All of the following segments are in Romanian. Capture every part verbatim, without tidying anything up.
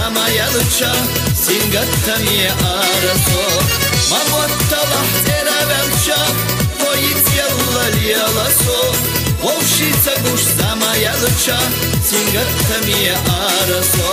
zamajalicha Singatami araso Mamottala teravelcha Politsialla lialaso Ovšica guš zamajalicha Singatami araso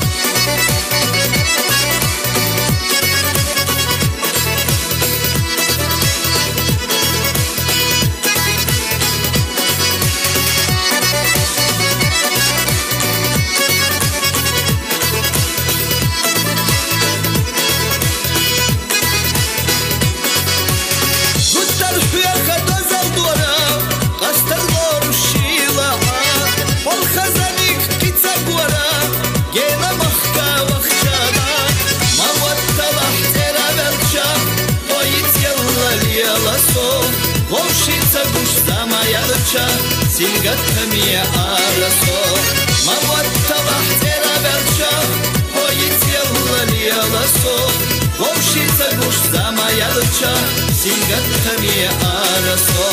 Вовшица гуш замаялыча Сингатами арасо Маваттала терабелча Поителла лиаласо Вовшица гуш замаялыча Сингатами арасо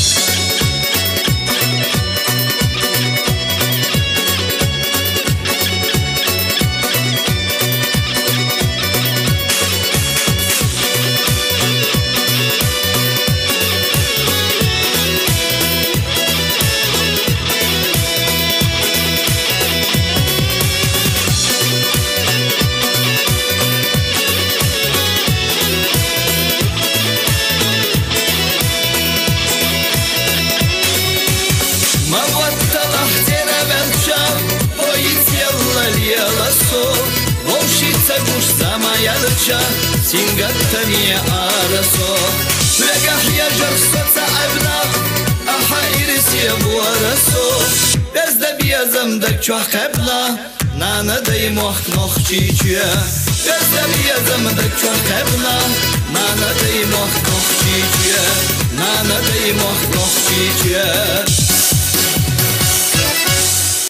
Вовшица гуш замаялыча Сингатами арасо Легах яжар соца айбна Аха ирис ябуарасо Безда биязамда чуах кабна Нана дай мох нох чичуя Безда биязамда чуах кабна Нана дай мох нох чичуя Нана дай мох нох чичуя